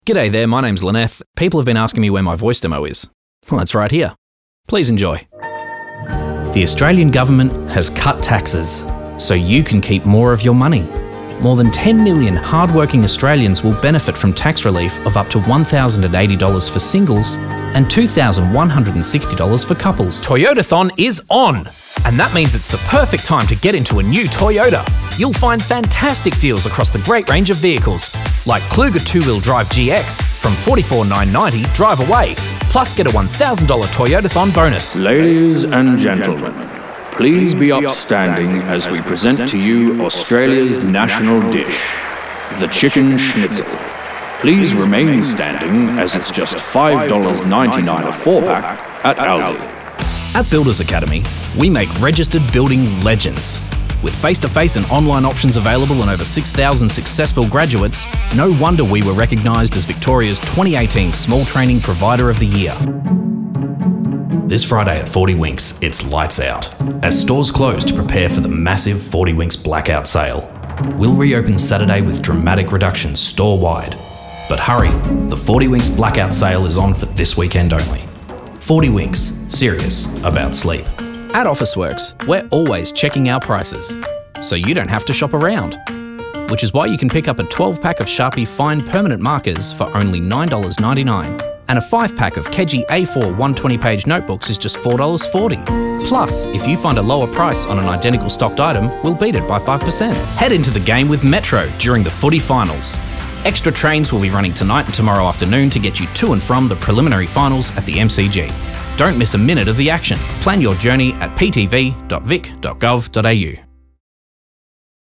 G'day there, my name's Lyneth. People have been asking me where my voice demo is. Well, it's right here. Please enjoy. The Australian government has cut taxes, so you can keep more of your money. More than 10 million hardworking Australians will benefit from tax relief of up to $1,080 for singles and $2,160 for couples. Toyotathon is on! And that means it's the perfect time to get into a new Toyota. You'll find fantastic deals across the great range of vehicles, like Kluger 2-wheel drive GX from $44,990 drive away, plus get a $1,000 Toyotathon bonus. Ladies and gentlemen, please be upstanding as we present to you Australia's national dish, the chicken schnitzel. Please remain standing as it's just $5.99 a 4-pack at Aldi. At Builders Academy, we make registered building legends. With face-to-face and online options available and over 6,000 successful graduates, no wonder we were recognised as Victoria's 2018 Small Training Provider of the Year. This Friday at 40 Winks, it's lights out, as stores close to prepare for the massive 40 Winks blackout sale. We'll reopen Saturday with dramatic reductions store-wide. But hurry, the 40 Winks blackout sale is on for this weekend only. 40 Winks, serious about sleep. At Officeworks, we're always checking our prices, so you don't have to shop around. Which is why you can pick up a 12-pack of Sharpie Fine Permanent Markers for only $9.99. And a 5-pack of Keji A4 120-page notebooks is just $4.40. Plus, if you find a lower price on an identical stocked item, we'll beat it by 5%. Head into the game with Metro during the footy finals. Extra trains will be running tonight and tomorrow afternoon to get you to and from the preliminary finals at the MCG. Don't miss a minute of the action. Plan your journey at ptv.vic.gov.au.